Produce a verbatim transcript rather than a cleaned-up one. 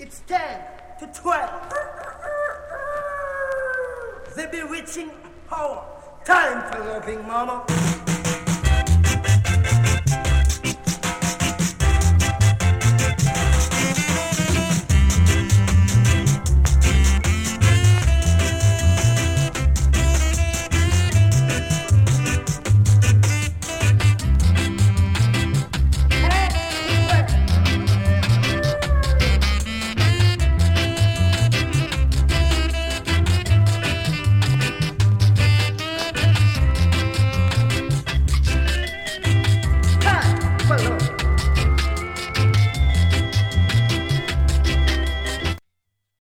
It's ten to twelve. The bewitching hour. Time for loving, mama.